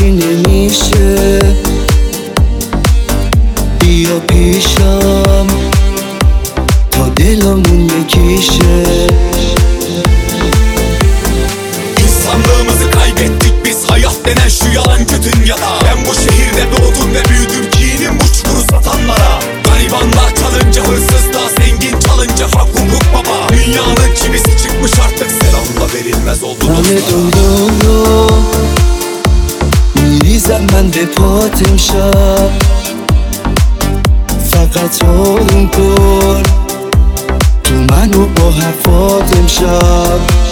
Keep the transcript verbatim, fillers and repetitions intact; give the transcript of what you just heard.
هیچی نمیشه. بیا پیشم تا دلمون یکیشه. İnsanlığımızı kaybettik biz hayat denen şu yalancı dünyada. Ben bu şehirde doğdum ve büyüdüm kinin bu çukuru satanlara. Garibanlar çalınca hırsız da zengin çalınca hak hukuk baba. Dünyanın çivisi çıkmış artık selamla verilmez oldu همه دنیا میریزم من به پات امشب. فقط آروم کن تو منو با حرفات امشب.